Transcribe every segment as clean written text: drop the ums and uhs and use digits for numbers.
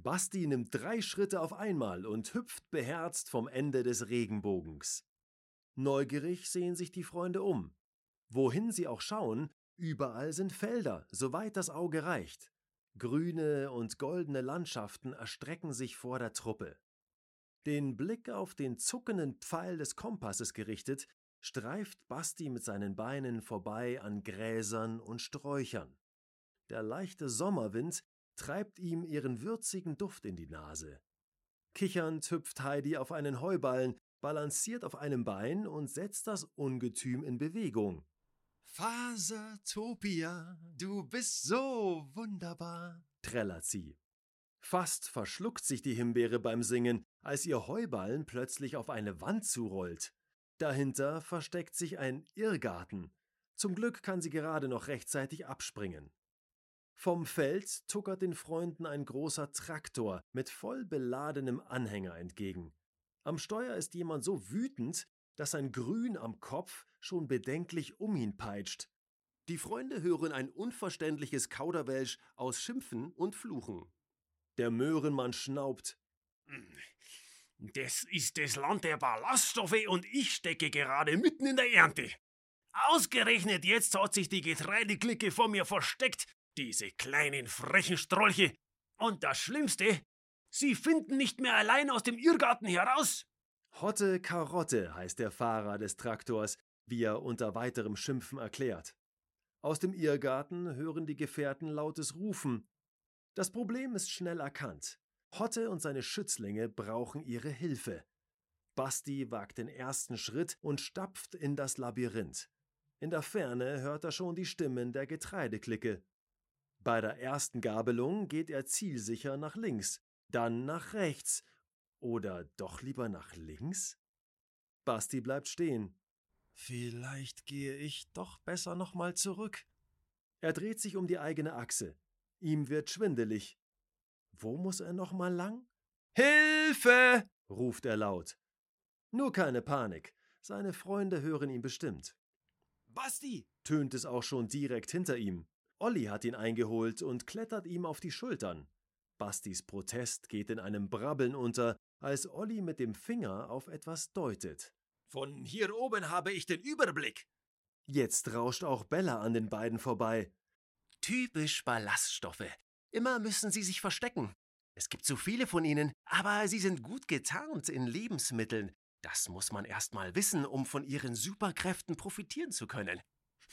Basti nimmt 3 Schritte auf einmal und hüpft beherzt vom Ende des Regenbogens. Neugierig sehen sich die Freunde um. Wohin sie auch schauen, überall sind Felder, soweit das Auge reicht. Grüne und goldene Landschaften erstrecken sich vor der Truppe. Den Blick auf den zuckenden Pfeil des Kompasses gerichtet, streift Basti mit seinen Beinen vorbei an Gräsern und Sträuchern. Der leichte Sommerwind treibt ihm ihren würzigen Duft in die Nase. Kichernd hüpft Heidi auf einen Heuballen, balanciert auf einem Bein und setzt das Ungetüm in Bewegung. Fasertopia, du bist so wunderbar, trällert sie. Fast verschluckt sich die Himbeere beim Singen, als ihr Heuballen plötzlich auf eine Wand zurollt. Dahinter versteckt sich ein Irrgarten. Zum Glück kann sie gerade noch rechtzeitig abspringen. Vom Feld tuckert den Freunden ein großer Traktor mit voll beladenem Anhänger entgegen. Am Steuer ist jemand so wütend, dass sein Grün am Kopf schon bedenklich um ihn peitscht. Die Freunde hören ein unverständliches Kauderwelsch aus Schimpfen und Fluchen. Der Möhrenmann schnaubt. Das ist das Land der Ballaststoffe und ich stecke gerade mitten in der Ernte. Ausgerechnet jetzt hat sich die Getreideklicke vor mir versteckt, diese kleinen frechen Strolche. Und das Schlimmste, sie finden nicht mehr allein aus dem Irrgarten heraus. Hotte Karotte heißt der Fahrer des Traktors, wie er unter weiterem Schimpfen erklärt. Aus dem Irrgarten hören die Gefährten lautes Rufen. Das Problem ist schnell erkannt. Hotte und seine Schützlinge brauchen ihre Hilfe. Basti wagt den ersten Schritt und stapft in das Labyrinth. In der Ferne hört er schon die Stimmen der Getreideklicke. Bei der ersten Gabelung geht er zielsicher nach links, dann nach rechts. Oder doch lieber nach links? Basti bleibt stehen. Vielleicht gehe ich doch besser nochmal zurück. Er dreht sich um die eigene Achse. Ihm wird schwindelig. Wo muss er nochmal lang? Hilfe! ruft er laut. Nur keine Panik. Seine Freunde hören ihn bestimmt. Basti, tönt es auch schon direkt hinter ihm. Olli hat ihn eingeholt und klettert ihm auf die Schultern. Bastis Protest geht in einem Brabbeln unter, als Olli mit dem Finger auf etwas deutet. Von hier oben habe ich den Überblick. Jetzt rauscht auch Bella an den beiden vorbei. Typisch Ballaststoffe. Immer müssen sie sich verstecken. Es gibt so viele von ihnen, aber sie sind gut getarnt in Lebensmitteln. Das muss man erst mal wissen, um von ihren Superkräften profitieren zu können.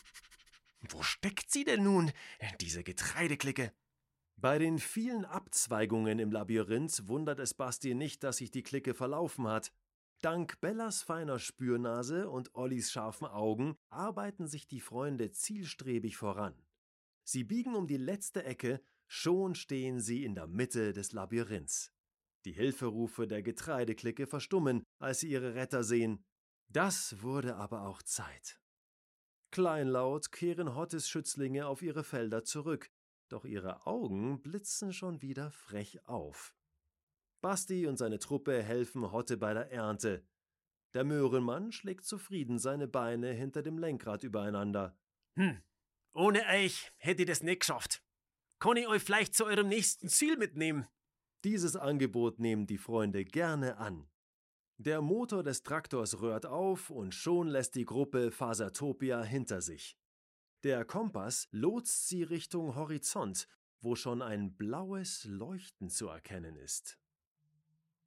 Wo steckt sie denn nun, diese Getreideklicke? Bei den vielen Abzweigungen im Labyrinth wundert es Basti nicht, dass sich die Clique verlaufen hat. Dank Bellas feiner Spürnase und Ollis scharfen Augen arbeiten sich die Freunde zielstrebig voran. Sie biegen um die letzte Ecke, schon stehen sie in der Mitte des Labyrinths. Die Hilferufe der Getreideklicke verstummen, als sie ihre Retter sehen. Das wurde aber auch Zeit. Kleinlaut kehren Hottes Schützlinge auf ihre Felder zurück, doch ihre Augen blitzen schon wieder frech auf. Basti und seine Truppe helfen Hotte bei der Ernte. Der Möhrenmann schlägt zufrieden seine Beine hinter dem Lenkrad übereinander. Ohne euch hätte ich das nicht geschafft. Kann ich euch vielleicht zu eurem nächsten Ziel mitnehmen? Dieses Angebot nehmen die Freunde gerne an. Der Motor des Traktors röhrt auf und schon lässt die Gruppe Fasertopia hinter sich. Der Kompass lotst sie Richtung Horizont, wo schon ein blaues Leuchten zu erkennen ist.